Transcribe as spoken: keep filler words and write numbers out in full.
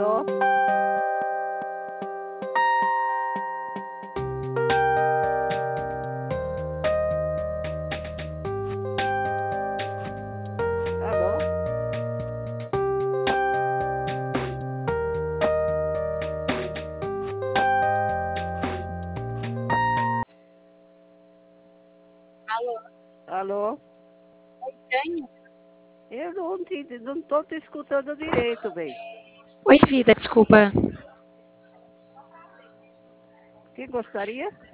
Alô? Alô? Alô? Alô? Oi, Jane? Eu não te, não tô te escutando direito, bem. Oi, vida, desculpa. Quem gostaria?